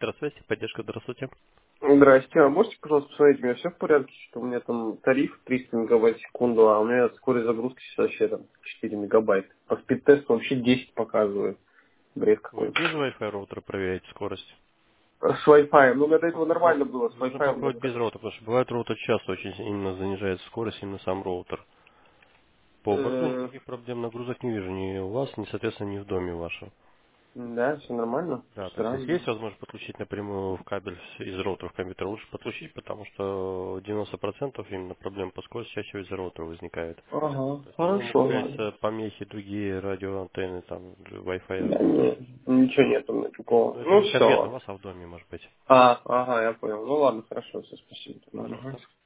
Спектр связи, поддержка, здравствуйте. Здрасте, а можете, пожалуйста, посмотреть, у меня все в порядке, что у меня там тариф 300 мегабайт в секунду, а у меня скорость загрузки сейчас вообще там 4 мегабайта. По спид-тесту вообще 10 показывает. Бред Вы какой-то. без Wi-Fi роутера проверяете скорость? С Wi-Fi, ну до этого Попробуй- нормально было, с Нужно Wi-Fi у меня попробовать без как-то... роутера, потому что бывает роутер часто очень именно занижает скорость, именно сам роутер. По борду Э, никаких проблем нагрузок не вижу ни у вас, ни, соответственно, ни в доме вашем. да, все нормально? Да, то есть если Странно. есть возможность подключить напрямую в кабель из роутера в компьютер, лучше подключить, потому что 90% именно проблем по скорости чаще всего из-за роутера возникает. Ага, То есть, возможно, хорошо, могут ладно. появиться помехи, другие радиоантенны, там, Wi-Fi. Да, нет, ничего нет у меня такого. Но это Ну не конкретно у все. вас, а в доме, может быть. А, ага, я понял. Ну ладно, хорошо, все, спасибо. Пожалуйста. Мгм.